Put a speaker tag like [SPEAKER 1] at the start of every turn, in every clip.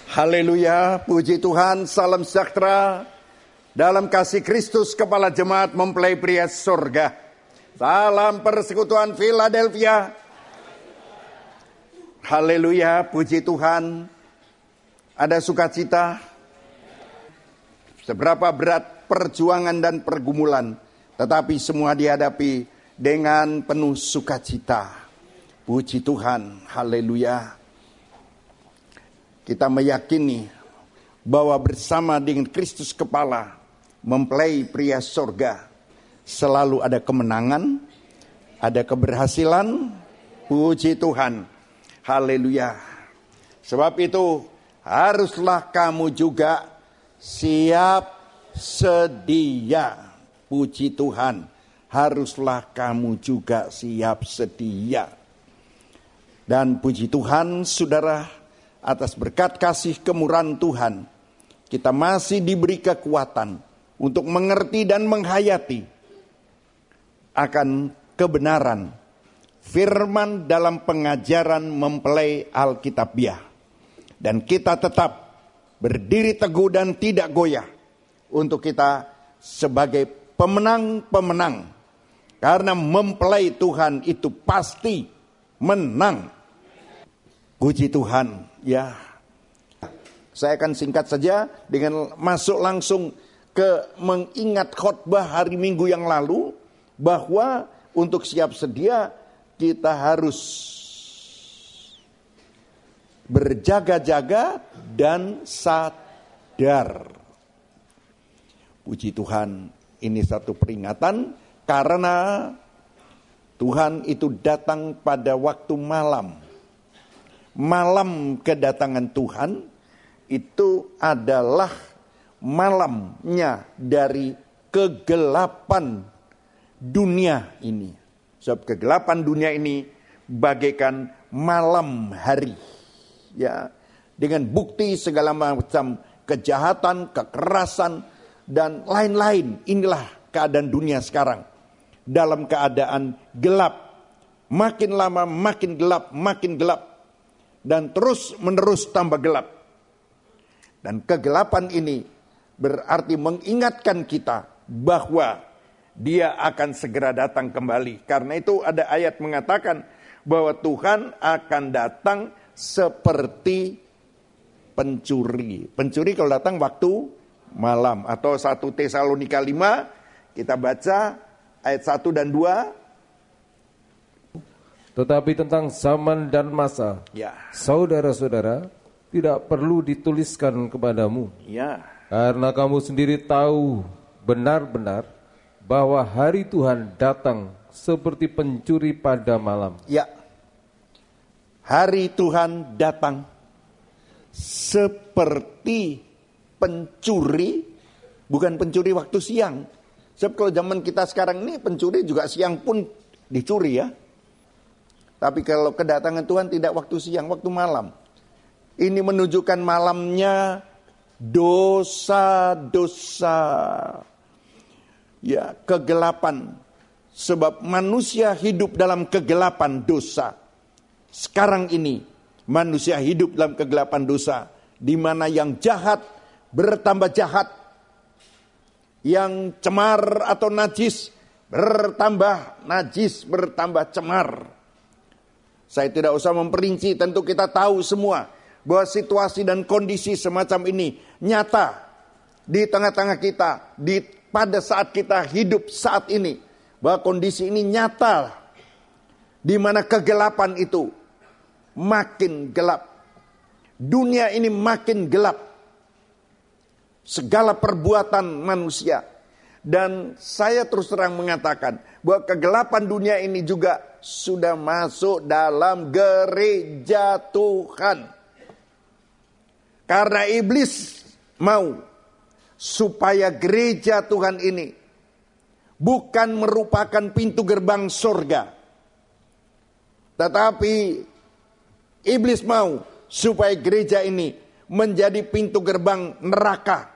[SPEAKER 1] Haleluya, puji Tuhan, salam sejahtera dalam kasih Kristus Kepala Jemaat Mempelai Pria Surga. Salam persekutuan Philadelphia. Haleluya, puji Tuhan. Ada sukacita. Seberapa berat perjuangan dan pergumulan, tetapi semua dihadapi dengan penuh sukacita. Puji Tuhan, haleluya. Kita meyakini bahwa bersama dengan Kristus Kepala Mempelai Pria Surga selalu ada kemenangan, ada keberhasilan. Puji Tuhan, haleluya. Sebab itu haruslah kamu juga siap sedia. Puji Tuhan, haruslah kamu juga siap sedia. Dan puji Tuhan, saudara, atas berkat kasih kemurahan Tuhan, kita masih diberi kekuatan untuk mengerti dan menghayati akan kebenaran firman dalam pengajaran mempelai Alkitabiah. Dan kita tetap berdiri teguh dan tidak goyah untuk kita sebagai pemenang-pemenang. Karena mempelai Tuhan itu pasti menang. Puji Tuhan, ya. Saya akan singkat saja dengan masuk langsung ke mengingat khotbah hari Minggu yang lalu, bahwa untuk siap sedia kita harus berjaga-jaga dan sadar. Puji Tuhan, ini satu peringatan karena Tuhan itu datang pada waktu malam. Malam kedatangan Tuhan itu adalah malamnya dari kegelapan dunia ini. Sebab kegelapan dunia ini bagaikan malam hari. Ya, dengan bukti segala macam kejahatan, kekerasan dan lain-lain. Inilah keadaan dunia sekarang. Dalam keadaan gelap. Makin lama makin gelap, makin gelap. Dan terus menerus tambah gelap. Dan kegelapan ini berarti mengingatkan kita bahwa Dia akan segera datang kembali. Karena itu ada ayat mengatakan bahwa Tuhan akan datang seperti pencuri. Pencuri kalau datang waktu malam. Atau 1 Tesalonika 5 kita baca ayat 1 dan 2.
[SPEAKER 2] Tetapi tentang zaman dan masa, ya, saudara-saudara, tidak perlu dituliskan kepadamu.
[SPEAKER 1] Ya.
[SPEAKER 2] Karena kamu sendiri tahu benar-benar bahwa hari Tuhan datang seperti pencuri pada malam.
[SPEAKER 1] Ya. Hari Tuhan datang seperti pencuri, bukan pencuri waktu siang. Sebab kalau zaman kita sekarang ini pencuri juga siang pun dicuri ya. Tapi kalau kedatangan Tuhan tidak waktu siang, waktu malam. Ini menunjukkan malamnya dosa-dosa. Ya, kegelapan. Sebab manusia hidup dalam kegelapan dosa. Sekarang ini manusia hidup dalam kegelapan dosa. Di mana yang jahat bertambah jahat. Yang cemar atau najis bertambah najis, bertambah cemar. Saya tidak usah memperinci, tentu kita tahu semua bahwa situasi dan kondisi semacam ini nyata di tengah-tengah kita, pada saat kita hidup saat ini. Bahwa kondisi ini nyata, di mana kegelapan itu makin gelap. Dunia ini makin gelap. Segala perbuatan manusia. Dan saya terus terang mengatakan bahwa kegelapan dunia ini juga sudah masuk dalam gereja Tuhan. Karena iblis mau supaya gereja Tuhan ini bukan merupakan pintu gerbang surga. Tetapi iblis mau supaya gereja ini menjadi pintu gerbang neraka.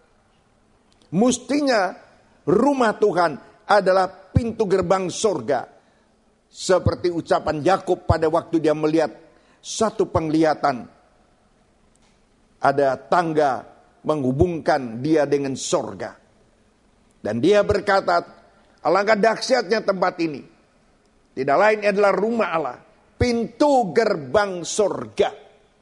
[SPEAKER 1] Mestinya rumah Tuhan adalah pintu gerbang surga. Seperti ucapan Yakub pada waktu dia melihat satu penglihatan. ada tangga menghubungkan dia dengan sorga. Dan dia berkata, alangkah dahsyatnya tempat ini. Tidak lain adalah rumah Allah, pintu gerbang sorga.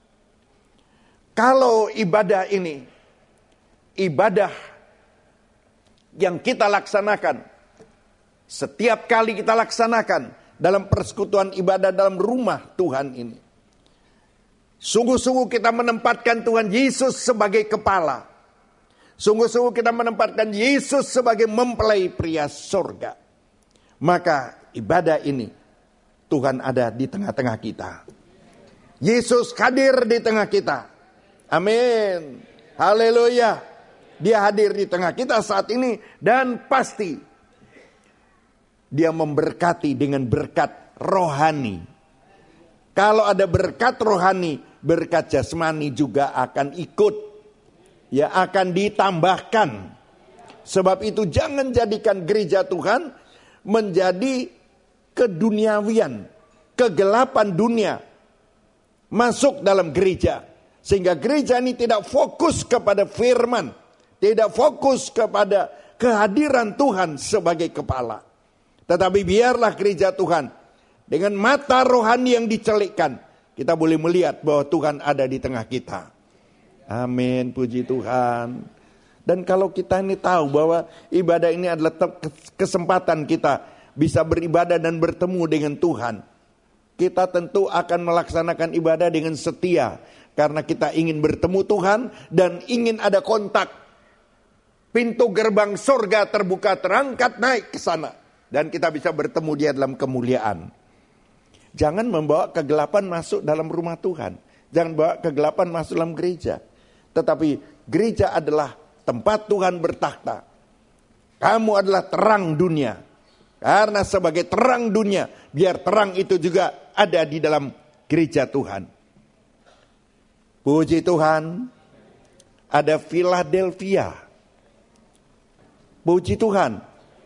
[SPEAKER 1] Kalau ibadah ini, ibadah yang kita laksanakan, setiap kali kita laksanakan dalam persekutuan ibadah dalam rumah Tuhan ini, sungguh-sungguh kita menempatkan Tuhan Yesus sebagai kepala. Sungguh-sungguh kita menempatkan Yesus sebagai mempelai pria sorga. Maka ibadah ini, Tuhan ada di tengah-tengah kita. Yesus hadir di tengah kita. Amin. Haleluya. Dia hadir di tengah kita saat ini. Dan pasti dia memberkati dengan berkat rohani. Kalau ada berkat rohani, berkat jasmani juga akan ikut. Ya, akan ditambahkan. Sebab itu jangan jadikan gereja Tuhan menjadi keduniawian, kegelapan dunia masuk dalam gereja. Sehingga gereja ini tidak fokus kepada firman, tidak fokus kepada kehadiran Tuhan sebagai kepala. Tetapi biarlah gereja Tuhan dengan mata rohani yang dicelikkan, kita boleh melihat bahwa Tuhan ada di tengah kita. Amin, puji Tuhan. Dan kalau kita ini tahu bahwa ibadah ini adalah kesempatan kita bisa beribadah dan bertemu dengan Tuhan, kita tentu akan melaksanakan ibadah dengan setia. Karena kita ingin bertemu Tuhan dan ingin ada kontak. Pintu gerbang surga terbuka, terangkat naik ke sana. Dan kita bisa bertemu dia dalam kemuliaan. Jangan membawa kegelapan masuk dalam rumah Tuhan. Jangan bawa kegelapan masuk dalam gereja. Tetapi gereja adalah tempat Tuhan bertakhta. Kamu adalah terang dunia. Karena sebagai terang dunia, biar terang itu juga ada di dalam gereja Tuhan. Puji Tuhan, ada Philadelphia. Puji Tuhan.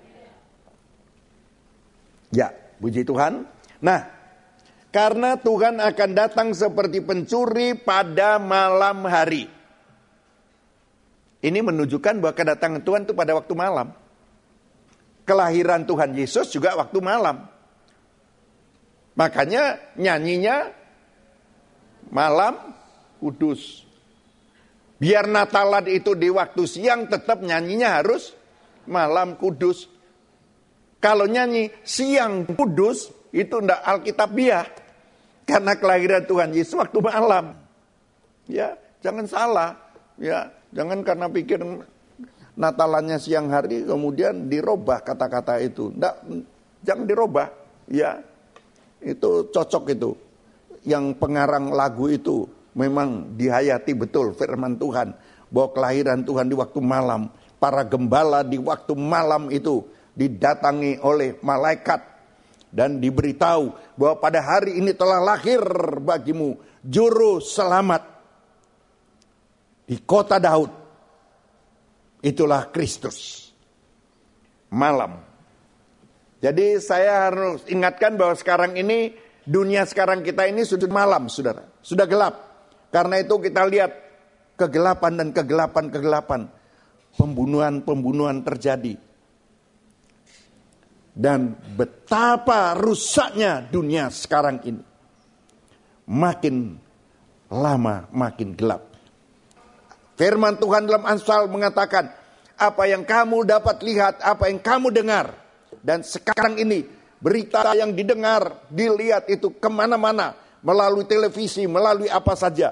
[SPEAKER 1] Ya, puji Tuhan. Nah, karena Tuhan akan datang seperti pencuri pada malam hari. Ini menunjukkan bahwa kedatangan Tuhan itu pada waktu malam. Kelahiran Tuhan Yesus juga waktu malam. Makanya nyanyinya malam kudus. Biar Natalan itu di waktu siang, tetap nyanyinya harus malam kudus. Kalau nyanyi siang kudus, itu tidak alkitabiah. Karena kelahiran Tuhan Yesus waktu malam. Ya, jangan salah. Ya, jangan karena pikir Natalannya siang hari kemudian dirubah kata-kata itu. Nggak, jangan dirubah. Ya, itu cocok itu. Yang pengarang lagu itu memang dihayati betul firman Tuhan. Bahwa kelahiran Tuhan di waktu malam. Para gembala di waktu malam itu didatangi oleh malaikat. Dan diberitahu bahwa pada hari ini telah lahir bagimu juru selamat. Di kota Daud. Itulah Kristus. Malam. Jadi saya harus ingatkan bahwa sekarang ini, dunia sekarang kita ini sudah malam, saudara. Sudah gelap. Karena itu kita lihat kegelapan dan kegelapan. Pembunuhan terjadi. Dan betapa rusaknya dunia sekarang ini. Makin lama makin gelap. Firman Tuhan dalam Amsal mengatakan, apa yang kamu dapat lihat, apa yang kamu dengar. Dan sekarang ini berita yang didengar, dilihat itu kemana-mana. Melalui televisi, melalui apa saja.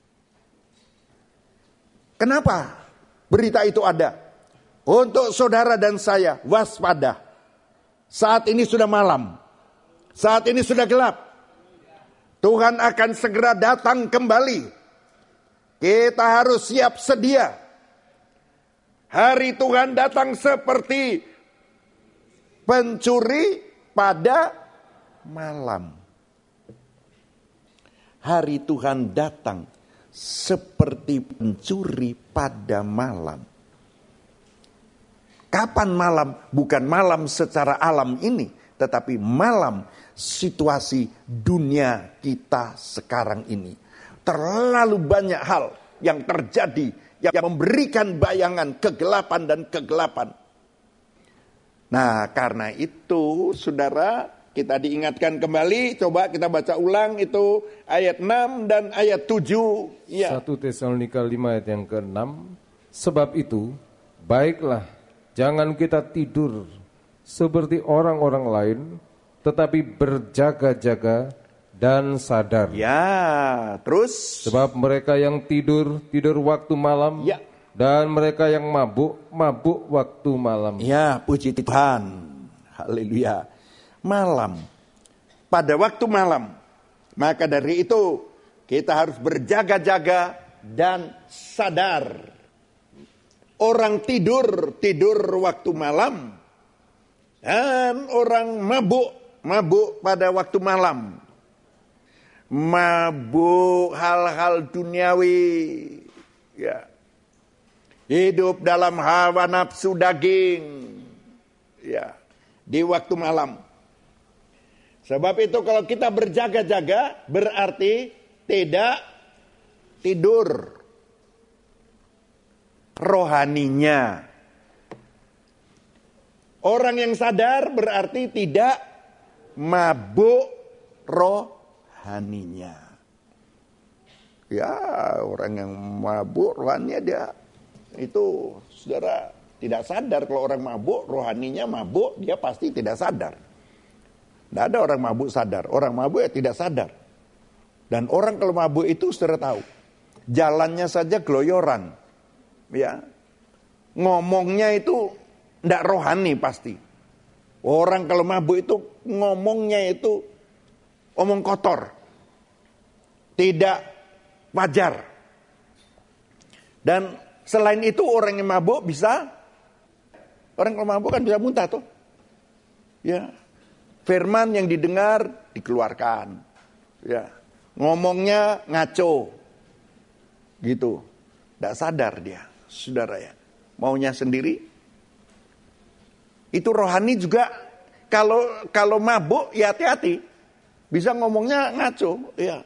[SPEAKER 1] Kenapa berita itu ada? Untuk saudara dan saya waspada. Saat ini sudah malam. Saat ini sudah gelap. Tuhan akan segera datang kembali. Kita harus siap sedia. Hari Tuhan datang seperti pencuri pada malam. Hari Tuhan datang seperti pencuri pada malam. Kapan malam? Bukan malam secara alam ini, tetapi malam situasi dunia kita sekarang ini. Terlalu banyak hal yang terjadi, yang memberikan bayangan kegelapan dan kegelapan. Nah, karena itu, saudara, kita diingatkan kembali, coba kita baca ulang itu ayat 6 dan ayat 7. Ya.
[SPEAKER 2] 1 Tesalonika 5 ayat yang ke-6. Sebab itu, baiklah, jangan kita tidur seperti orang-orang lain, tetapi berjaga-jaga dan sadar.
[SPEAKER 1] Ya, terus.
[SPEAKER 2] Sebab mereka yang tidur waktu malam.
[SPEAKER 1] Ya.
[SPEAKER 2] Dan mereka yang mabuk waktu malam.
[SPEAKER 1] Ya, puji Tuhan. Haleluya. Malam. Pada waktu malam. Maka dari itu kita harus berjaga-jaga dan sadar. Orang tidur waktu malam. Dan orang mabuk pada waktu malam. Mabuk hal-hal duniawi. Ya. Hidup dalam hawa nafsu daging. Ya. Di waktu malam. Sebab itu kalau kita berjaga-jaga berarti tidak tidur rohaninya. Orang yang sadar berarti tidak mabuk rohaninya. Ya, orang yang mabuk rohaninya dia itu, saudara, tidak sadar. Kalau orang mabuk, rohaninya mabuk, dia pasti tidak sadar. Tidak ada orang mabuk sadar. Orang mabuk ya tidak sadar. Dan orang kalau mabuk itu, saudara tahu, jalannya saja geloyoran. Ya, ngomongnya itu tidak rohani pasti. Orang kalau mabuk itu, ngomongnya itu omong kotor. Tidak wajar. Dan selain itu orang yang mabuk bisa, orang kalau mabuk kan bisa muntah tuh. Ya, firman yang didengar dikeluarkan. Ya, ngomongnya ngaco, gitu. Tidak sadar dia, saudara ya. Maunya sendiri. Itu rohani juga kalau mabuk ya hati-hati. Bisa ngomongnya ngaco, ya.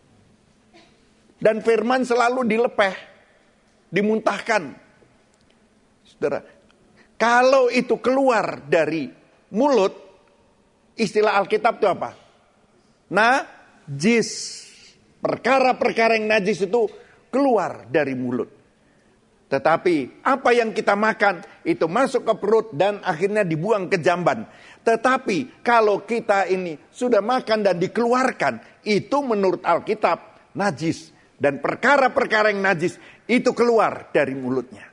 [SPEAKER 1] Dan firman selalu dilepeh. Dimuntahkan. Saudara, kalau itu keluar dari mulut, istilah Alkitab itu apa? Najis. Perkara-perkara yang najis itu keluar dari mulut. Tetapi apa yang kita makan itu masuk ke perut dan akhirnya dibuang ke jamban. Tetapi kalau kita ini sudah makan dan dikeluarkan, itu menurut Alkitab najis. Dan perkara-perkara yang najis itu keluar dari mulutnya.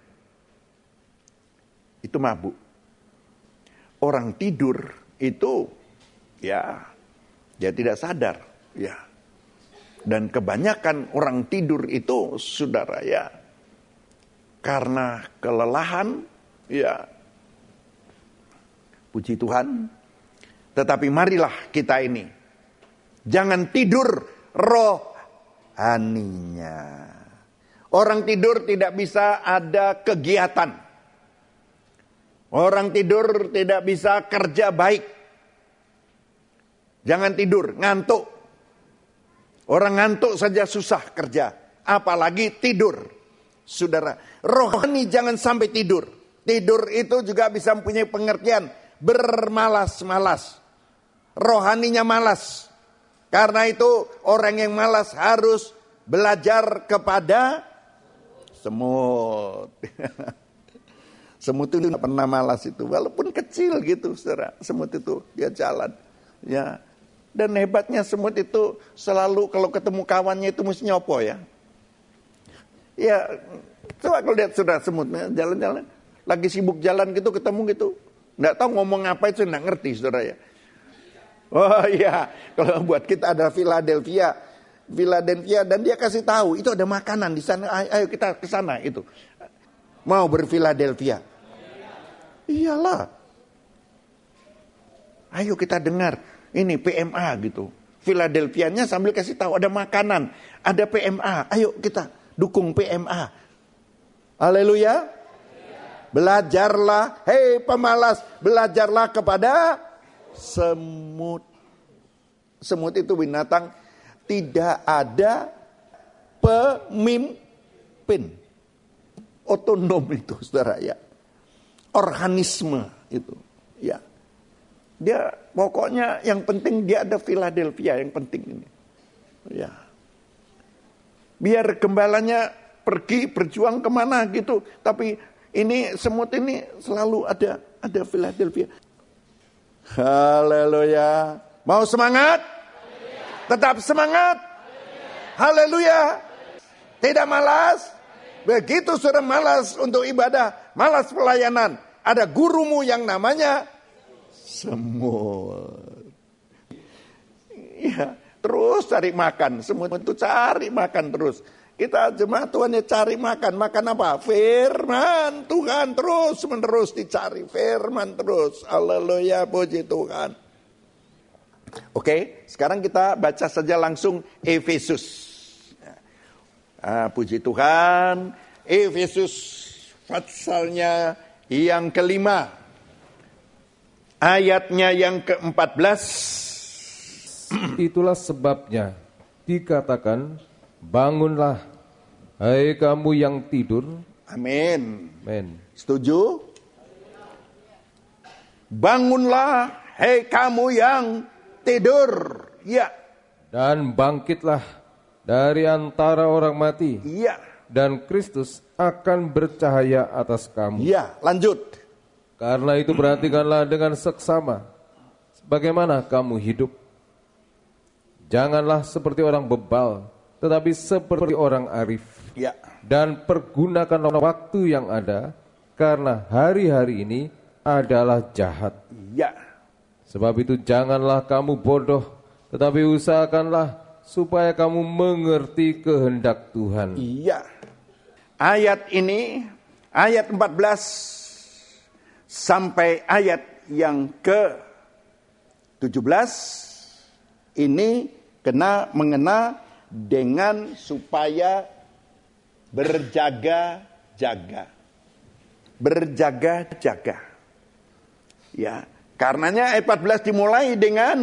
[SPEAKER 1] Itu mabuk. Orang tidur itu ya dia tidak sadar. Ya. Dan kebanyakan orang tidur itu, saudara ya, karena kelelahan, ya, puji Tuhan. Tetapi marilah kita ini jangan tidur rohaninya. Orang tidur tidak bisa ada kegiatan. Orang tidur tidak bisa kerja baik. Jangan tidur, ngantuk. Orang ngantuk saja susah kerja, apalagi tidur. Saudara, rohani jangan sampai tidur. Tidur itu juga bisa mempunyai pengertian bermalas-malas. Rohaninya malas. Karena itu orang yang malas harus belajar kepada semut. Semut itu tidak pernah malas itu, walaupun kecil gitu, saudara. Semut itu dia jalan, ya. Dan hebatnya semut itu selalu kalau ketemu kawannya itu mesti nyopo ya. Ya, coba kalau lihat saudara semutnya jalan-jalan, lagi sibuk jalan gitu ketemu gitu, nggak tahu ngomong apa itu, nggak ngerti saudara ya. Oh iya, kalau buat kita ada Philadelphia dan dia kasih tahu itu ada makanan di sana, ayo kita ke sana itu. Mau berPhiladelphia? Iyalah. Ayo kita dengar ini PMA gitu. Philadelphia-nya sambil kasih tahu ada makanan, ada PMA. Ayo kita dukung PMA. Haleluya. Belajarlah, hei pemalas, belajarlah kepada semut. Semut itu binatang tidak ada pemimpin. Otonom itu, saudara ya. Organisme itu, ya. Dia pokoknya yang penting dia ada Philadelphia yang penting ini. Ya. Biar gembalanya pergi berjuang kemana gitu, tapi ini semut ini selalu ada Philadelphia. Haleluya. Mau semangat? Tetap semangat. Haleluya. Tidak malas. Begitu sudah malas untuk ibadah, malas pelayanan, ada gurumu yang namanya semut. Ya, terus cari makan. Semut itu cari makan terus. Kita jemaat Tuhan ya cari makan. Makan apa? Firman Tuhan, terus menerus dicari firman terus. Haleluya, puji Tuhan. Oke, sekarang kita baca saja langsung Efesus. Puji Tuhan. Efesus pasalnya yang kelima, ayatnya yang ke-14.
[SPEAKER 2] Itulah sebabnya dikatakan, bangunlah, hai kamu yang tidur.
[SPEAKER 1] Amin.
[SPEAKER 2] Amin.
[SPEAKER 1] Setuju? Bangunlah, hai kamu yang tidur. Ya.
[SPEAKER 2] Dan bangkitlah dari antara orang mati.
[SPEAKER 1] Iya.
[SPEAKER 2] Dan Kristus akan bercahaya atas kamu.
[SPEAKER 1] Iya, lanjut.
[SPEAKER 2] Karena itu perhatikanlah dengan seksama bagaimana kamu hidup. Janganlah seperti orang bebal, tetapi seperti orang arif.
[SPEAKER 1] Ya.
[SPEAKER 2] Dan pergunakanlah waktu yang ada, karena hari-hari ini adalah jahat.
[SPEAKER 1] Ya.
[SPEAKER 2] Sebab itu janganlah kamu bodoh, tetapi usahakanlah supaya kamu mengerti kehendak Tuhan.
[SPEAKER 1] Iya. Ayat ini, ayat 14 sampai ayat yang ke-17 ini mengena dengan supaya berjaga-jaga. Berjaga-jaga. Ya, karenanya ayat 14 dimulai dengan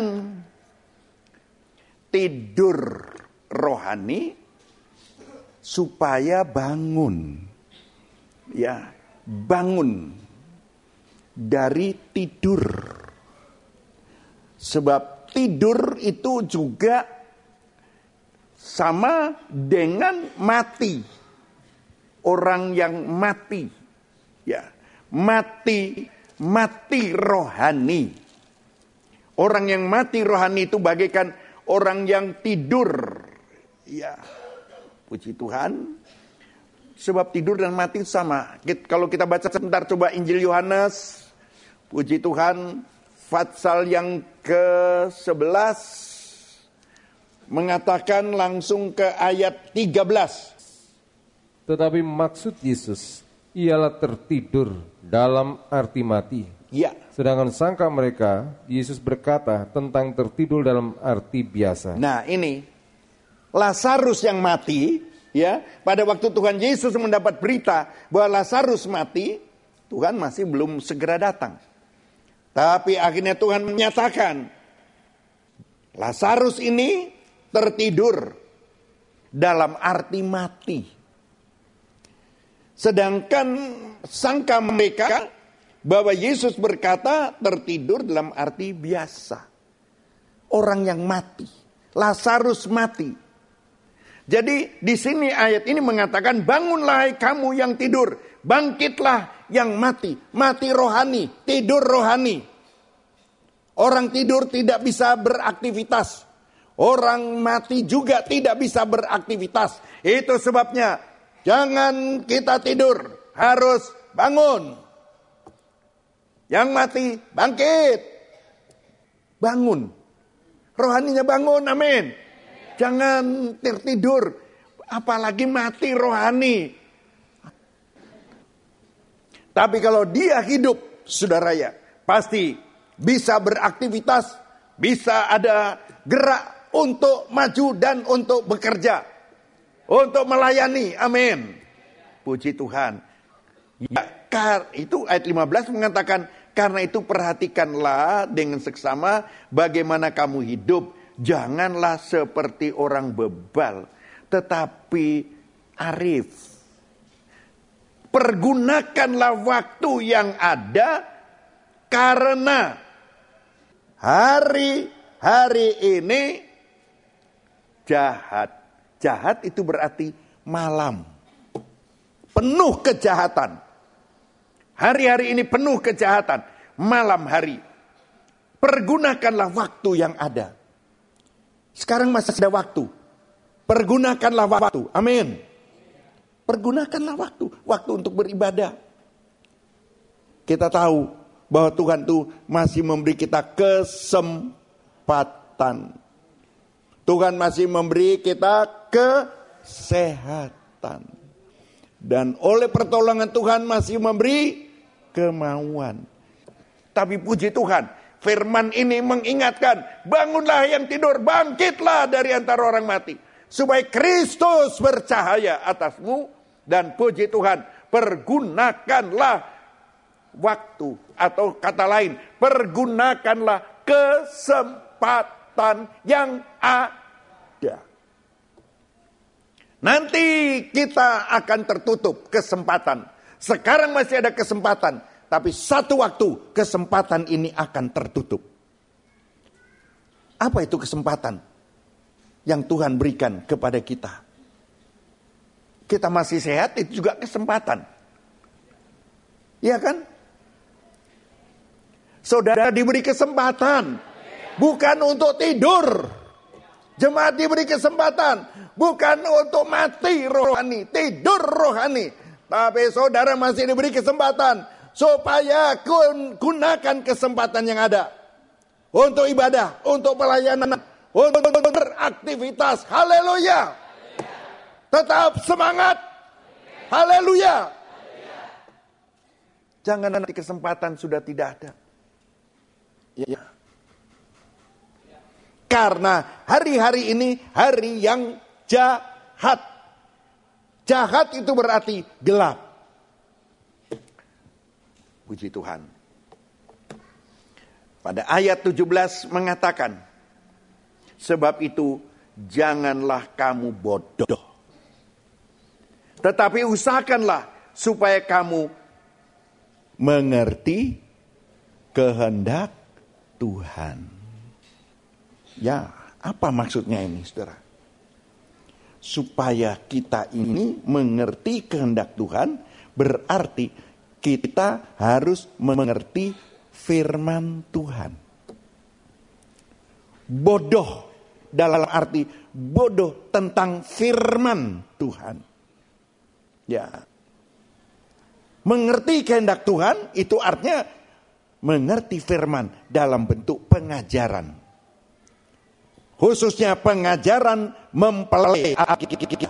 [SPEAKER 1] tidur rohani supaya bangun. Ya, bangun dari tidur. Sebab tidur itu juga sama dengan mati. Orang yang mati. Ya, mati rohani. Orang yang mati rohani itu bagaikan orang yang tidur. Ya, puji Tuhan. Sebab tidur dan mati sama. Kalau kita baca sebentar coba Injil Yohanes. Puji Tuhan. Pasal yang ke-11. Mengatakan langsung ke ayat 13.
[SPEAKER 2] Tetapi maksud Yesus ialah tertidur dalam arti mati.
[SPEAKER 1] Ya.
[SPEAKER 2] Sedangkan sangka mereka, Yesus berkata tentang tertidur dalam arti biasa.
[SPEAKER 1] Nah ini, Lazarus yang mati, ya, pada waktu Tuhan Yesus mendapat berita bahwa Lazarus mati, Tuhan masih belum segera datang. Tapi akhirnya Tuhan menyatakan, Lazarus ini tertidur dalam arti mati. Sedangkan sangka mereka bahwa Yesus berkata tertidur dalam arti biasa. Orang yang mati. Lazarus mati. Jadi di sini ayat ini mengatakan bangunlah kamu yang tidur. Bangkitlah yang mati. Mati rohani. Tidur rohani. Orang tidur tidak bisa beraktivitas. Orang mati juga tidak bisa beraktivitas. Itu sebabnya jangan kita tidur. Harus bangun. Yang mati, bangkit. Bangun. Rohaninya bangun, amin. Jangan tertidur. Apalagi mati rohani. Tapi kalau dia hidup, saudara ya, pasti bisa beraktivitas. Bisa ada gerak untuk maju dan untuk bekerja. Untuk melayani, amin. Puji Tuhan. Ya, itu ayat 15 mengatakan, karena itu perhatikanlah dengan seksama bagaimana kamu hidup. Janganlah seperti orang bebal, tetapi arif. Pergunakanlah waktu yang ada, karena hari ini jahat. Jahat itu berarti malam. Penuh kejahatan. Hari-hari ini penuh kejahatan. Malam hari. Pergunakanlah waktu yang ada. Sekarang masih ada waktu. Pergunakanlah waktu. Amin. Pergunakanlah waktu. Waktu untuk beribadah. Kita tahu bahwa Tuhan tuh masih memberi kita kesempatan. Tuhan masih memberi kita kesehatan. Dan oleh pertolongan Tuhan masih memberi kemauan. Tapi puji Tuhan, firman ini mengingatkan, bangunlah yang tidur, bangkitlah dari antara orang mati, supaya Kristus bercahaya atasmu. Dan puji Tuhan, pergunakanlah waktu, atau kata lain, pergunakanlah kesempatan yang ada. Nanti kita akan tertutup kesempatan. Sekarang masih ada kesempatan, tapi satu waktu kesempatan ini akan tertutup. Apa itu kesempatan yang Tuhan berikan kepada kita? Kita masih sehat, itu juga kesempatan. Iya kan? Saudara diberi kesempatan, bukan untuk tidur. Jemaat diberi kesempatan, bukan untuk mati rohani, tidur rohani. Tapi saudara masih diberi kesempatan, supaya gunakan kesempatan yang ada. Untuk ibadah, untuk pelayanan, untuk beraktivitas. Haleluya. Tetap semangat. Haleluya. Jangan nanti kesempatan sudah tidak ada. Ya. Karena hari-hari ini hari yang jahat. Jahat itu berarti gelap. Puji Tuhan. Pada ayat 17 mengatakan, sebab itu janganlah kamu bodoh, tetapi usahakanlah supaya kamu mengerti kehendak Tuhan. Ya, apa maksudnya ini, saudara? Supaya kita ini mengerti kehendak Tuhan, berarti kita harus mengerti firman Tuhan. Bodoh dalam arti bodoh tentang firman Tuhan. Ya. Mengerti kehendak Tuhan itu artinya mengerti firman dalam bentuk pengajaran. Khususnya pengajaran mempelai Alkitab.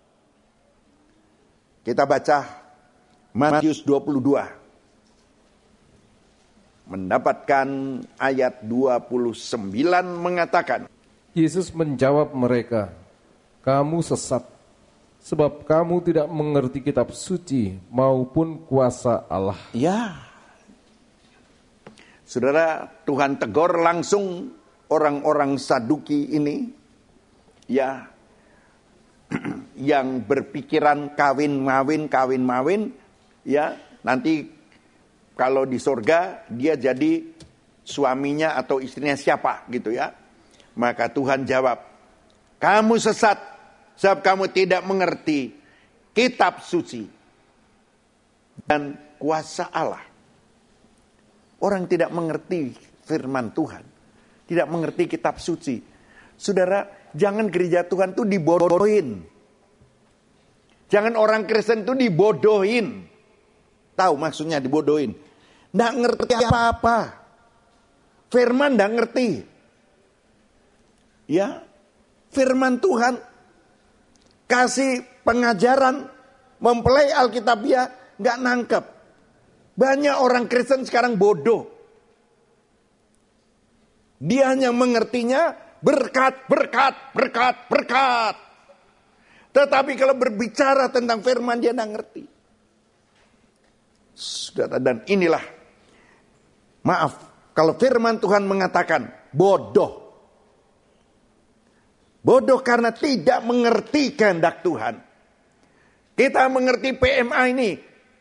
[SPEAKER 1] Kita baca Matius 22. Mendapatkan ayat 29 mengatakan,
[SPEAKER 2] Yesus menjawab mereka, kamu sesat, sebab kamu tidak mengerti kitab suci maupun kuasa Allah.
[SPEAKER 1] Ya, saudara, Tuhan tegur langsung orang-orang Saduki ini, ya, yang berpikiran kawin-mawin, ya, nanti kalau di sorga dia jadi suaminya atau istrinya siapa gitu ya. Maka Tuhan jawab, kamu sesat, sebab kamu tidak mengerti kitab suci dan kuasa Allah. Orang tidak mengerti firman Tuhan, tidak mengerti kitab suci. Saudara, jangan gereja Tuhan itu dibodohin. Jangan orang Kristen itu dibodohin. Tahu maksudnya dibodohin? Nggak ngerti apa-apa. Firman nggak ngerti. Ya, firman Tuhan kasih pengajaran mempelai Alkitabiah nggak nangkep. Banyak orang Kristen sekarang bodoh. Dia hanya mengertinya berkat. Tetapi kalau berbicara tentang firman dia tidak ngerti. Saudara, dan inilah, maaf, kalau firman Tuhan mengatakan bodoh. Bodoh karena tidak mengerti kehendak Tuhan. Kita mengerti PMA ini,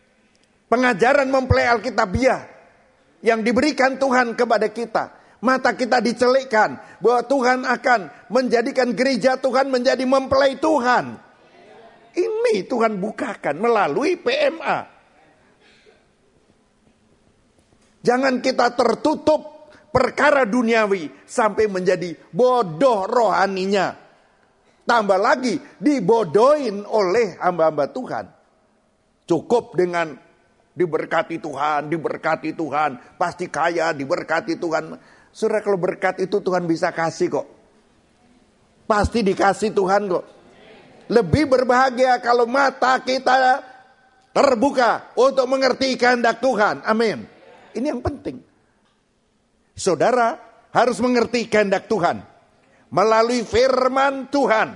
[SPEAKER 1] Pengajaran mempelai Alkitabiah yang diberikan Tuhan kepada kita. Mata kita dicelikkan bahwa Tuhan akan menjadikan gereja Tuhan menjadi mempelai Tuhan. Ini Tuhan bukakan melalui PMA. Jangan kita tertutup perkara duniawi sampai menjadi bodoh rohaninya. Tambah lagi dibodohin oleh hamba-hamba Tuhan. Cukup dengan diberkati Tuhan, pasti kaya, diberkati Tuhan. Saudara, kalau berkat itu Tuhan bisa kasih kok. Pasti dikasih Tuhan kok. Lebih berbahagia kalau mata kita terbuka untuk mengerti kehendak Tuhan. Amin. Ini yang penting. Saudara harus mengerti kehendak Tuhan melalui firman Tuhan.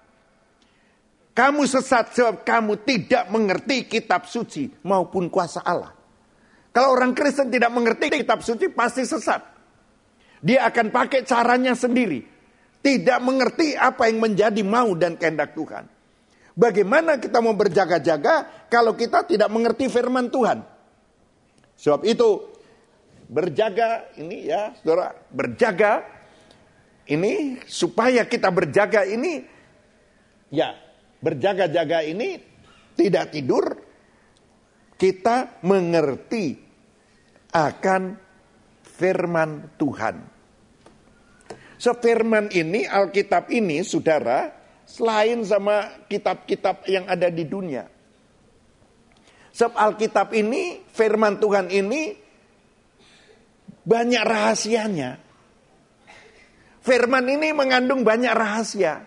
[SPEAKER 1] Kamu sesat sebab kamu tidak mengerti kitab suci maupun kuasa Allah. Kalau orang Kristen tidak mengerti kitab suci pasti sesat. Dia akan pakai caranya sendiri. Tidak mengerti apa yang menjadi mau dan kehendak Tuhan. Bagaimana kita mau berjaga-jaga kalau kita tidak mengerti firman Tuhan? Sebab itu berjaga ini ya saudara, berjaga ini supaya kita berjaga ini ya, berjaga-jaga ini tidak tidur, kita mengerti akan firman Tuhan. So firman ini, Alkitab ini saudara, selain sama kitab-kitab yang ada di dunia. Sebab Alkitab ini, firman Tuhan ini banyak rahasianya. Firman ini mengandung banyak rahasia.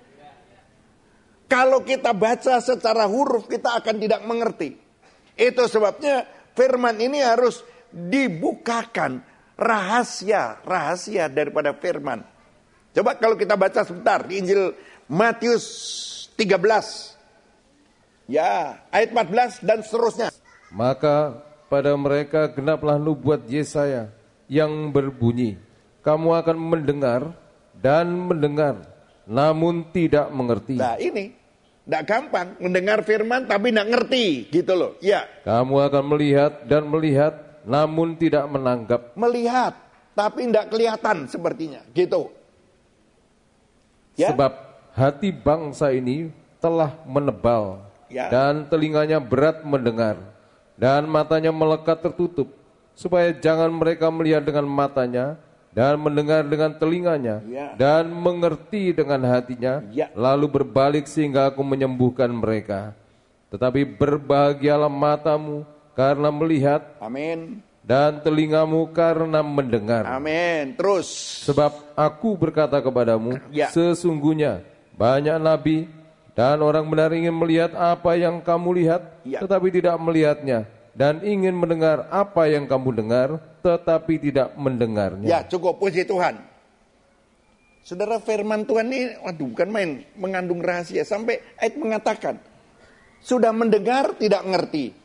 [SPEAKER 1] Kalau kita baca secara huruf kita akan tidak mengerti. Itu sebabnya firman ini harus dibukakan rahasia daripada firman. Coba kalau kita baca sebentar di Injil Matius 13. Ya, ayat 14 dan seterusnya.
[SPEAKER 2] Maka pada mereka genaplah nubuat Yesaya yang berbunyi, kamu akan mendengar dan mendengar, namun tidak mengerti.
[SPEAKER 1] Nah ini, tidak gampang mendengar firman tapi tidak ngerti, gitu loh. Ya.
[SPEAKER 2] Kamu akan melihat dan melihat, namun tidak menanggap.
[SPEAKER 1] Melihat, tapi tidak kelihatan sepertinya, gitu. Ya?
[SPEAKER 2] Sebab hati bangsa ini telah menebal,
[SPEAKER 1] ya,
[SPEAKER 2] dan telinganya berat mendengar, dan matanya melekat tertutup, supaya jangan mereka melihat dengan matanya, dan mendengar dengan telinganya,
[SPEAKER 1] ya,
[SPEAKER 2] dan mengerti dengan hatinya,
[SPEAKER 1] ya,
[SPEAKER 2] lalu berbalik sehingga aku menyembuhkan mereka. Tetapi berbahagialah matamu karena melihat,
[SPEAKER 1] amin,
[SPEAKER 2] dan telingamu karena mendengar.
[SPEAKER 1] Amin. Terus.
[SPEAKER 2] Sebab aku berkata kepadamu,
[SPEAKER 1] ya,
[SPEAKER 2] sesungguhnya banyak nabi dan orang benar ingin melihat apa yang kamu lihat,
[SPEAKER 1] ya,
[SPEAKER 2] tetapi tidak melihatnya, dan ingin mendengar apa yang kamu dengar, tetapi tidak mendengarnya.
[SPEAKER 1] Ya, cukup, puji Tuhan. Saudara, firman Tuhan ini, waduh, bukan main, mengandung rahasia. Sampai ayat mengatakan, sudah mendengar tidak ngerti,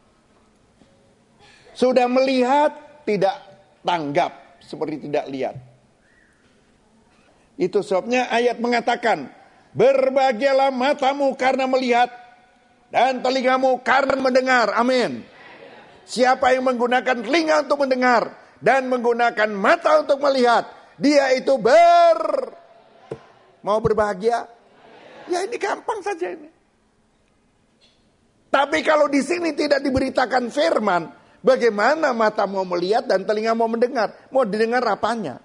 [SPEAKER 1] sudah melihat tidak tanggap, seperti tidak lihat. Itu sebabnya ayat mengatakan, berbahagialah matamu karena melihat, dan telingamu karena mendengar. Amin. Siapa yang menggunakan telinga untuk mendengar dan menggunakan mata untuk melihat, dia itu mau berbahagia. Ya ini gampang saja ini. Tapi kalau di sini tidak diberitakan firman, bagaimana mata mau melihat dan telinga mau mendengar? Mau didengar apanya?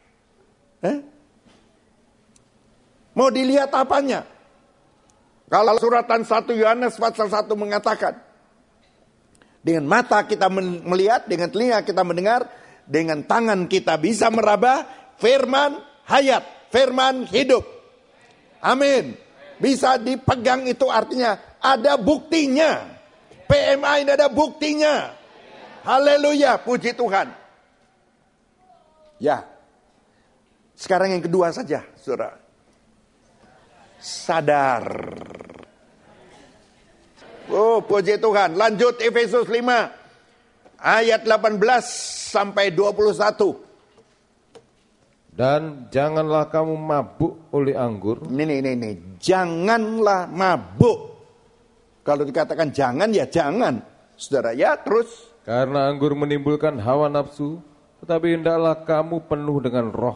[SPEAKER 1] Mau dilihat apanya? Kalau suratan 1 Yohanes pasal 1 mengatakan, dengan mata kita melihat, dengan telinga kita mendengar, dengan tangan kita bisa meraba, firman hayat, firman hidup. Amin. Bisa dipegang, itu artinya ada buktinya. PMA ini ada buktinya. Haleluya, puji Tuhan. Ya. Sekarang yang kedua saja, saudara. Sadar. Oh, puji Tuhan. Lanjut Efesus 5 ayat 18 sampai 21.
[SPEAKER 2] Dan janganlah kamu mabuk oleh anggur.
[SPEAKER 1] Ini. Janganlah mabuk. Kalau dikatakan jangan, ya jangan. Saudara ya, terus.
[SPEAKER 2] Karena anggur menimbulkan hawa nafsu, tetapi hendaklah kamu penuh dengan roh.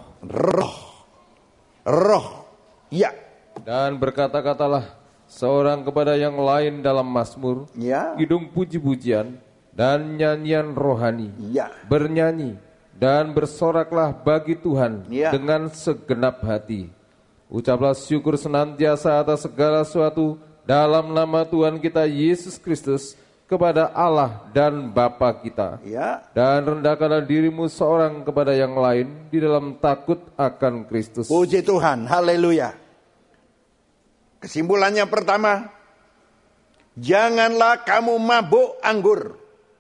[SPEAKER 1] Roh. Ya.
[SPEAKER 2] Dan berkata-katalah seorang kepada yang lain dalam mazmur,
[SPEAKER 1] Ya.
[SPEAKER 2] kidung puji-pujian, dan nyanyian rohani.
[SPEAKER 1] Ya.
[SPEAKER 2] Bernyanyi dan bersoraklah bagi Tuhan
[SPEAKER 1] Ya.
[SPEAKER 2] dengan segenap hati. Ucaplah syukur senantiasa atas segala sesuatu dalam nama Tuhan kita Yesus Kristus kepada Allah dan Bapa kita.
[SPEAKER 1] Ya.
[SPEAKER 2] Dan rendahkanlah dirimu seorang kepada yang lain di dalam takut akan Kristus.
[SPEAKER 1] Puji Tuhan, haleluya. Kesimpulannya pertama, janganlah kamu mabuk anggur.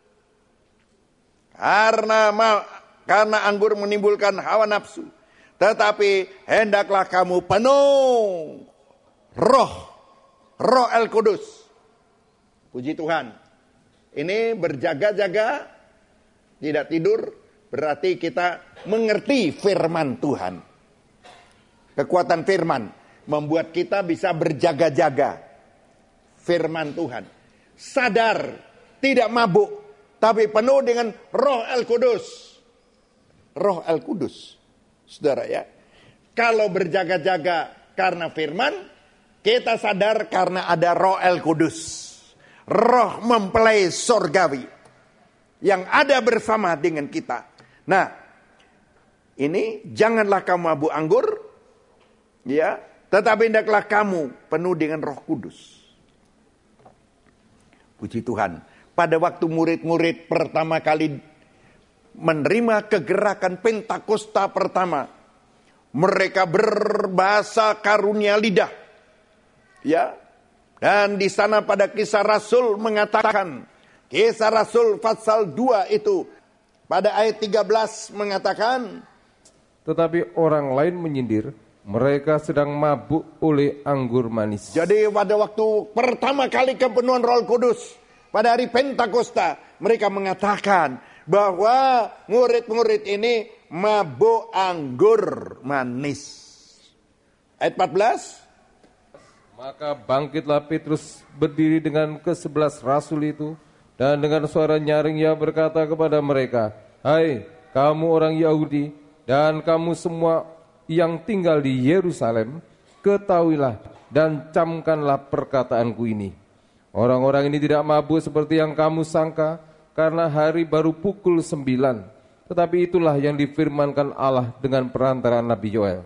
[SPEAKER 1] Karena anggur menimbulkan hawa nafsu. Tetapi hendaklah kamu penuh roh El Kudus. Puji Tuhan. Ini berjaga-jaga, tidak tidur, berarti kita mengerti firman Tuhan. Kekuatan firman membuat kita bisa berjaga-jaga. Firman Tuhan. Sadar, tidak mabuk, tapi penuh dengan Roh El Kudus. Roh El Kudus. Saudara ya. Kalau berjaga-jaga karena firman, kita sadar karena ada Roh El Kudus. Roh mempelai sorgawi yang ada bersama dengan kita. Nah, ini janganlah kamu mabuk anggur, ya, tetapi hendaklah kamu penuh dengan Roh Kudus. Puji Tuhan. Pada waktu murid-murid pertama kali menerima kegerakan Pentakosta pertama, mereka berbahasa karunia lidah, ya. Dan di sana pada Kisah Rasul mengatakan, Kisah Rasul pasal 2 itu pada ayat 13 mengatakan,
[SPEAKER 2] tetapi orang lain menyindir, mereka sedang mabuk oleh anggur manis.
[SPEAKER 1] Jadi pada waktu pertama kali kepenuhan Roh Kudus, pada hari Pentakosta, mereka mengatakan bahwa murid-murid ini mabuk anggur manis. Ayat 14.
[SPEAKER 2] Maka bangkitlah Petrus berdiri dengan ke-11 rasul itu, dan dengan suara nyaring ia berkata kepada mereka, hai kamu orang Yahudi dan kamu semua yang tinggal di Yerusalem, ketahuilah dan camkanlah perkataanku ini. Orang-orang ini tidak mabuk seperti yang kamu sangka, karena hari baru pukul 9. Tetapi itulah yang difirmankan Allah dengan perantara Nabi Yoel.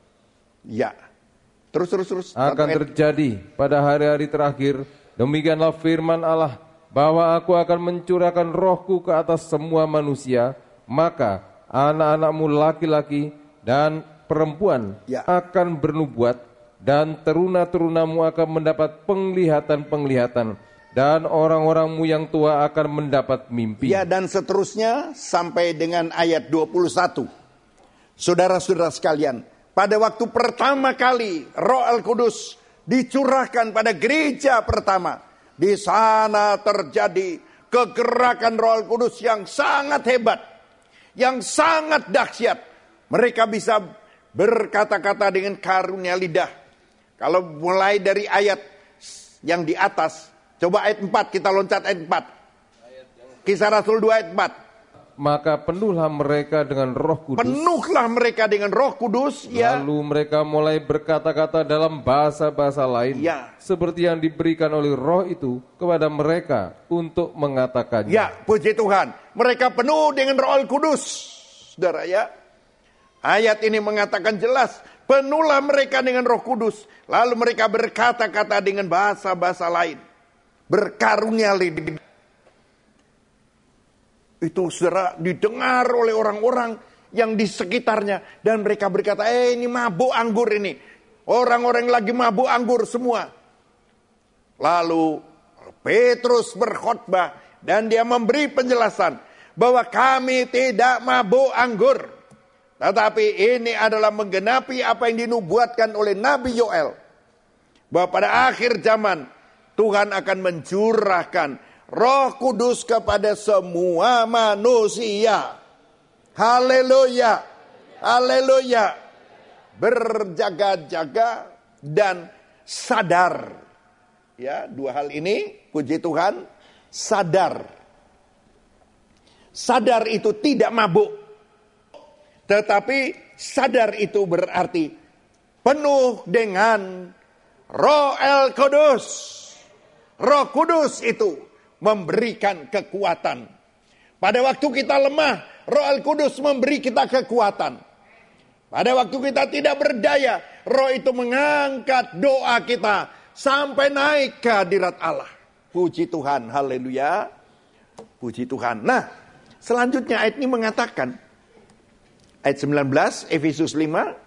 [SPEAKER 1] Ya. Terus.
[SPEAKER 2] Akan terjadi pada hari-hari terakhir, demikianlah firman Allah, bahwa aku akan mencurahkan rohku ke atas semua manusia, maka anak-anakmu laki-laki dan perempuan akan bernubuat, dan teruna-terunamu akan mendapat penglihatan-penglihatan, dan orang-orangmu yang tua akan mendapat mimpi.
[SPEAKER 1] Ya, dan seterusnya sampai dengan ayat 21. Saudara-saudara sekalian, pada waktu pertama kali Roh El Kudus dicurahkan pada gereja pertama, di sana terjadi kegerakan Roh El Kudus yang sangat hebat, yang sangat dahsyat. Mereka bisa berkata-kata dengan karunia lidah. Kalau mulai dari ayat yang di atas, coba ayat 4, kita loncat ayat 4. Kisah Rasul 2 ayat 4.
[SPEAKER 2] Maka penuhlah mereka dengan Roh Kudus.
[SPEAKER 1] Penuhlah mereka dengan Roh Kudus. Ya.
[SPEAKER 2] Lalu mereka mulai berkata-kata dalam bahasa-bahasa lain.
[SPEAKER 1] Ya.
[SPEAKER 2] Seperti yang diberikan oleh Roh itu kepada mereka untuk mengatakannya.
[SPEAKER 1] Ya, puji Tuhan. Mereka penuh dengan Roh Kudus. Saudara ya. Ayat ini mengatakan jelas. Penuhlah mereka dengan Roh Kudus. Lalu mereka berkata-kata dengan bahasa-bahasa lain. Berkarunia lidah. Itu saudara didengar oleh orang-orang yang di sekitarnya. Dan mereka berkata, ini mabuk anggur ini. Orang-orang lagi mabuk anggur semua. Lalu Petrus berkhotbah. Dan dia memberi penjelasan. Bahwa kami tidak mabuk anggur. Tetapi ini adalah menggenapi apa yang dinubuatkan oleh Nabi Yoel. Bahwa pada akhir zaman Tuhan akan mencurahkan Roh Kudus kepada semua manusia. Haleluya. Haleluya. Berjaga-jaga dan sadar. Ya, dua hal ini, puji Tuhan. sadar. Sadar itu tidak mabuk. Tetapi sadar itu berarti penuh dengan Roh El Kudus. Roh Kudus itu memberikan kekuatan. Pada waktu kita lemah, Roh El Kudus memberi kita kekuatan. Pada waktu kita tidak berdaya, Roh itu mengangkat doa kita sampai naik ke hadirat Allah. Puji Tuhan, haleluya. Puji Tuhan. Nah, selanjutnya ayat ini mengatakan, ayat 19, Efesus 5,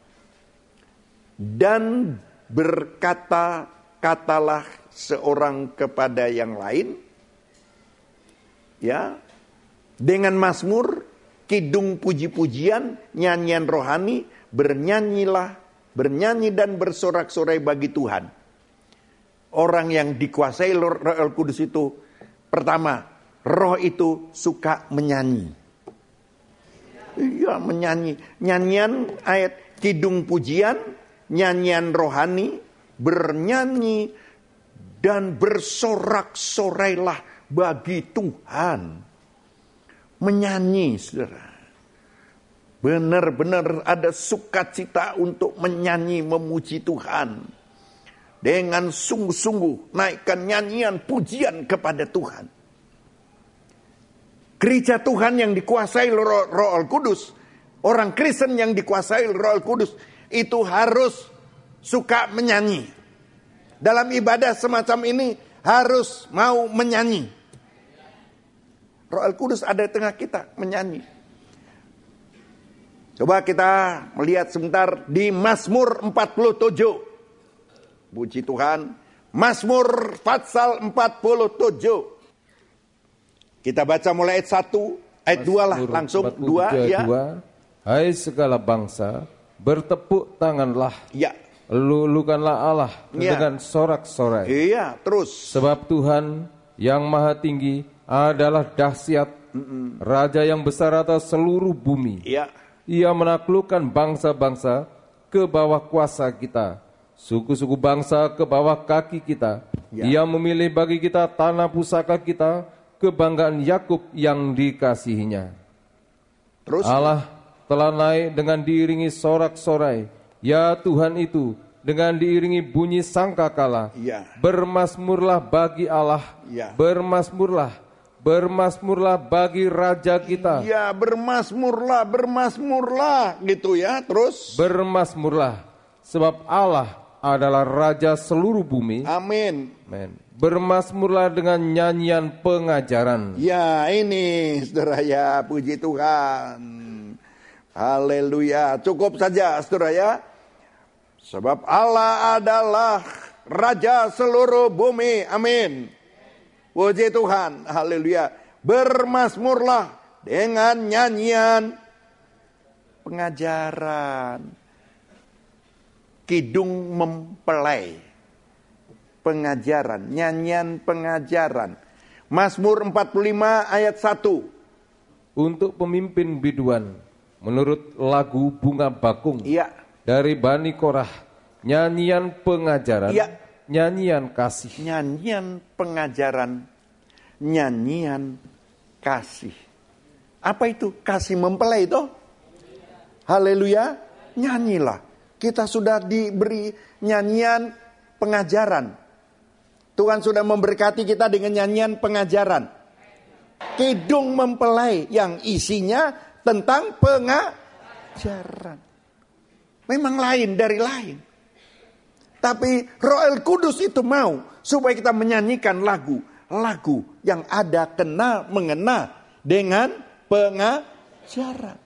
[SPEAKER 1] dan berkata-katalah seorang kepada yang lain, ya, dengan mazmur, kidung puji-pujian, nyanyian rohani, bernyanyi dan bersorak-sorai bagi Tuhan. Orang yang dikuasai Roh El Kudus itu, pertama, roh itu suka menyanyi. Iya, menyanyi. Nyanyian ayat kidung pujian, nyanyian rohani, bernyanyi dan bersorak-sorailah bagi Tuhan. Menyanyi, saudara. Benar-benar ada sukacita untuk menyanyi, memuji Tuhan. Dengan sungguh-sungguh naikkan nyanyian pujian kepada Tuhan. Gereja Tuhan yang dikuasai Roh El Kudus, orang Kristen yang dikuasai Roh El Kudus, itu harus suka menyanyi. Dalam ibadah semacam ini harus mau menyanyi. Roh El Kudus ada di tengah kita menyanyi. Coba kita melihat sebentar di Mazmur 47. Puji Tuhan. Mazmur pasal 47. Kita baca mulai ayat 1, ayat 2 lah, langsung 2 ya.
[SPEAKER 2] Hai segala bangsa, bertepuk tanganlah.
[SPEAKER 1] Ya.
[SPEAKER 2] Lulukanlah Allah dengan sorak-sorai.
[SPEAKER 1] Iya, terus.
[SPEAKER 2] Sebab Tuhan yang maha tinggi adalah dahsyat, Raja yang besar atas seluruh bumi.
[SPEAKER 1] Iya.
[SPEAKER 2] Ia menaklukkan bangsa-bangsa ke bawah kuasa kita, suku-suku bangsa ke bawah kaki kita.
[SPEAKER 1] Ya.
[SPEAKER 2] Ia memilih bagi kita tanah pusaka kita, kebanggaan Yakub yang dikasihinya.
[SPEAKER 1] Terus
[SPEAKER 2] Allah telah naik dengan diiringi sorak-sorai. Ya Tuhan itu dengan diiringi bunyi sangkakala.
[SPEAKER 1] Ya.
[SPEAKER 2] Bermasmurlah bagi Allah.
[SPEAKER 1] Ya.
[SPEAKER 2] Bermasmurlah bagi Raja kita.
[SPEAKER 1] Ya, bermasmurlah gitu ya. Terus
[SPEAKER 2] Bermasmurlah sebab Allah adalah Raja seluruh bumi.
[SPEAKER 1] amin.
[SPEAKER 2] Amen. Bermasmurlah dengan nyanyian pengajaran.
[SPEAKER 1] Ya, ini saudara ya, puji Tuhan. Haleluya. Cukup saja saudara ya. Sebab Allah adalah Raja seluruh bumi. Amin. Puji Tuhan. Haleluya. Bermasmurlah dengan nyanyian pengajaran. Kidung mempelai. Pengajaran, nyanyian pengajaran. Mazmur 45 ayat 1.
[SPEAKER 2] Untuk pemimpin biduan menurut lagu bunga bakung.
[SPEAKER 1] Iya.
[SPEAKER 2] Dari Bani Korah, nyanyian pengajaran.
[SPEAKER 1] Iya.
[SPEAKER 2] Nyanyian kasih.
[SPEAKER 1] Nyanyian pengajaran, nyanyian kasih. Apa itu? Kasih mempelai itu? Haleluya. Nyanyilah. Kita sudah diberi nyanyian pengajaran. Tuhan sudah memberkati kita dengan nyanyian pengajaran. Kidung mempelai yang isinya tentang pengajaran. Memang lain dari lain. Tapi Roh El Kudus itu mau supaya kita menyanyikan lagu yang ada mengena dengan pengajaran.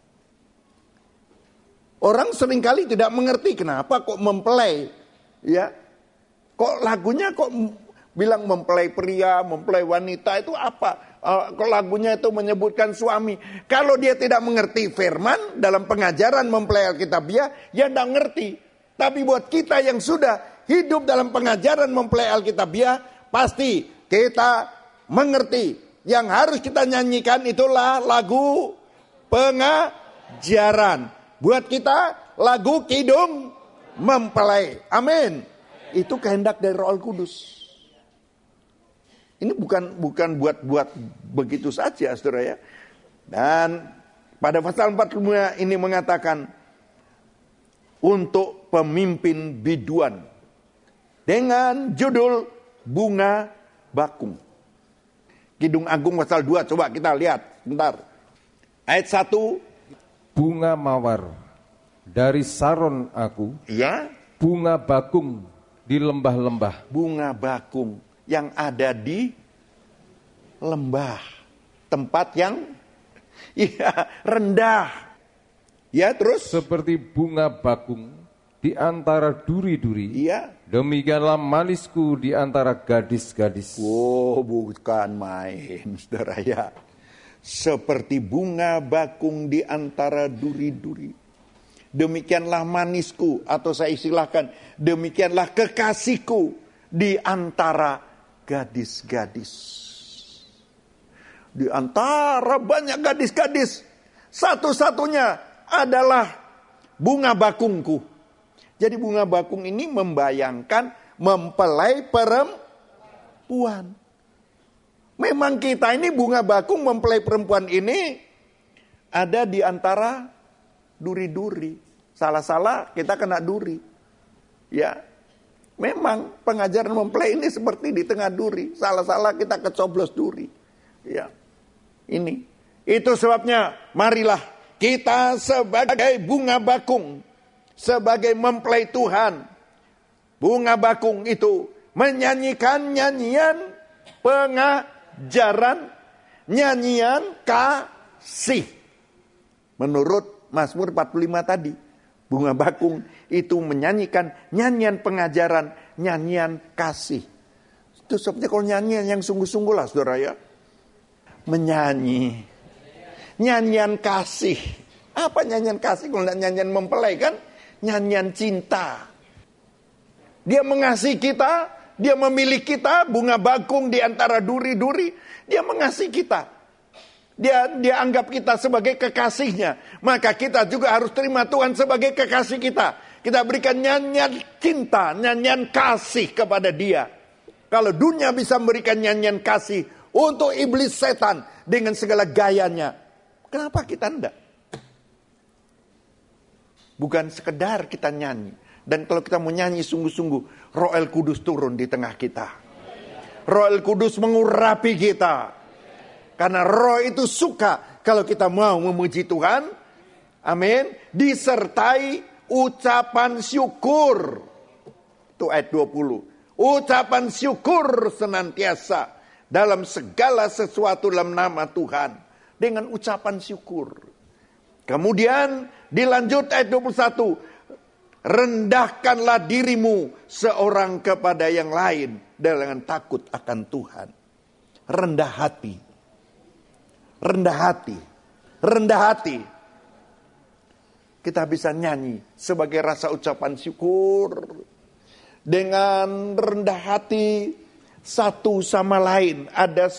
[SPEAKER 1] Orang seringkali tidak mengerti kenapa kok mempelai, ya. Kok lagunya kok bilang mempelai pria, mempelai wanita itu apa? Kok lagunya itu menyebutkan suami. Kalau dia tidak mengerti firman dalam pengajaran mempelai Alkitabiah, ya tidak ngerti. Tapi buat kita yang sudah hidup dalam pengajaran mempelai Alkitabiah, pasti kita mengerti. Yang harus kita nyanyikan itulah lagu pengajaran. Buat kita lagu kidung mempelai. Amin. Itu kehendak dari Roh Kudus. Ini bukan buat begitu saja, saudara ya. Dan pada pasal 45 ini mengatakan untuk pemimpin biduan dengan judul Bunga Bakung. Kidung Agung pasal 2, coba kita lihat bentar. Ayat 1.
[SPEAKER 2] Bunga mawar dari Saron aku,
[SPEAKER 1] Ya,
[SPEAKER 2] bunga bakung di lembah-lembah.
[SPEAKER 1] bunga bakung yang ada di lembah, tempat yang rendah. Ya, terus
[SPEAKER 2] Seperti bunga bakung di antara duri-duri,
[SPEAKER 1] iya.
[SPEAKER 2] demikianlah manisku di antara gadis-gadis.
[SPEAKER 1] Oh, bukan main, saudara ya. Seperti bunga bakung di antara duri-duri. Demikianlah manisku, atau saya istilahkan, demikianlah kekasihku di antara gadis-gadis. Di antara banyak gadis-gadis, satu-satunya adalah bunga bakungku. Jadi bunga bakung ini membayangkan mempelai perempuan. Memang kita ini bunga bakung mempelai perempuan ini ada di antara duri-duri. Salah-salah kita kena duri. Ya, memang pengajaran mempelai ini seperti di tengah duri. Salah-salah kita kecoblos duri. Ya, ini. Itu sebabnya marilah kita sebagai bunga bakung, sebagai mempelai Tuhan, bunga bakung itu menyanyikan nyanyian pengajaran, nyanyian kasih. Menurut Mazmur 45 tadi, bunga bakung itu menyanyikan nyanyian pengajaran, nyanyian kasih. Itu sebabnya kalau nyanyian yang sungguh-sungguh lah, saudara ya. Menyanyi nyanyian kasih. Apa nyanyian kasih? Kalau tidak nyanyian mempelai kan? Nyanyian cinta. Dia mengasihi kita, dia memilih kita, bunga bakung di antara duri-duri. Dia mengasihi kita. Dia anggap kita sebagai kekasihnya. Maka kita juga harus terima Tuhan sebagai kekasih kita. Kita berikan nyanyian cinta, nyanyian kasih kepada dia. Kalau dunia bisa memberikan nyanyian kasih untuk iblis setan dengan segala gayanya, kenapa kita enggak? Bukan sekedar kita nyanyi. Dan kalau kita mau nyanyi sungguh-sungguh, Roh El Kudus turun di tengah kita. Roh El Kudus mengurapi kita. Karena Roh itu suka kalau kita mau memuji Tuhan. Amin. Disertai ucapan syukur. Itu ayat 20. Ucapan syukur senantiasa dalam segala sesuatu dalam nama Tuhan. Dengan ucapan syukur. Kemudian dilanjut ayat 21. Rendahkanlah dirimu seorang kepada yang lain dengan takut akan Tuhan. Rendah hati. Rendah hati. Rendah hati. Kita bisa nyanyi sebagai rasa ucapan syukur. Dengan rendah hati satu sama lain. Ada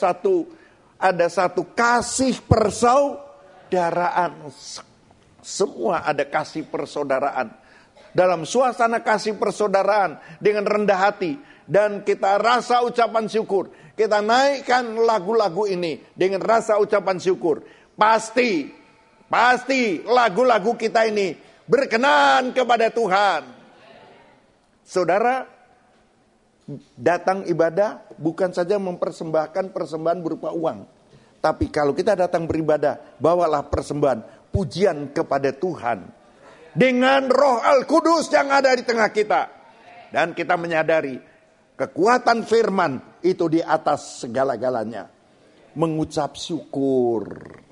[SPEAKER 1] satu kasih persaudaraan. Semua ada kasih persaudaraan. Dalam suasana kasih persaudaraan dengan rendah hati. Dan kita rasa ucapan syukur. Kita naikkan lagu-lagu ini dengan rasa ucapan syukur. Pasti lagu-lagu kita ini berkenan kepada Tuhan. Saudara, datang ibadah bukan saja mempersembahkan persembahan berupa uang. Tapi kalau kita datang beribadah, bawalah persembahan pujian kepada Tuhan. Dengan Roh Al-Kudus yang ada di tengah kita. Dan kita menyadari kekuatan firman itu di atas segala-galanya. Mengucap syukur.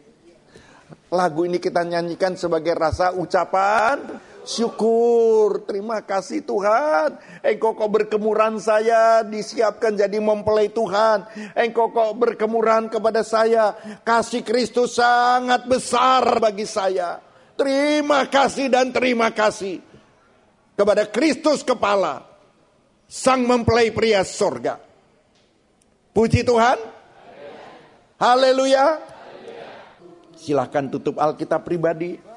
[SPEAKER 1] Lagu ini kita nyanyikan sebagai rasa ucapan syukur. Terima kasih Tuhan. Engkau kok berkemuran saya disiapkan jadi mempelai Tuhan. Engkau kok berkemuran kepada saya. Kasih Kristus sangat besar bagi saya. Terima kasih dan terima kasih kepada Kristus kepala. Sang mempelai pria sorga. Puji Tuhan. Haleluya. Silahkan tutup Alkitab pribadi.